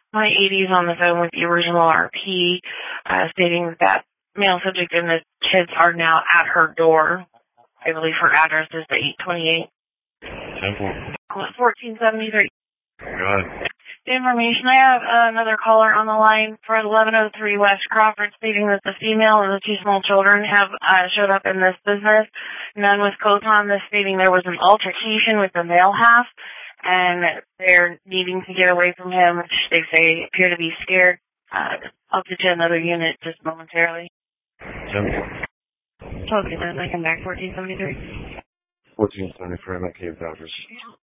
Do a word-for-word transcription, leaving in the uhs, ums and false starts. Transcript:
My eighties on the phone with the original R P, uh, stating that male subject and the kids are now at her door. I believe her address is the eight twenty-eight. Simple. fourteen seventy-three. Go ahead. The information, I have uh, another caller on the line for eleven oh three West Crawford stating that the female and the two small children have uh, showed up in this business. None was Coton, this stating there was an altercation with the male half, and they're needing to get away from him, which they say appear to be scared. Uh, I'll get you another unit just momentarily. Simple. Okay, then I come back, fourteen seventy-three. fourteen seventy-three, I'm at Cave Doctors.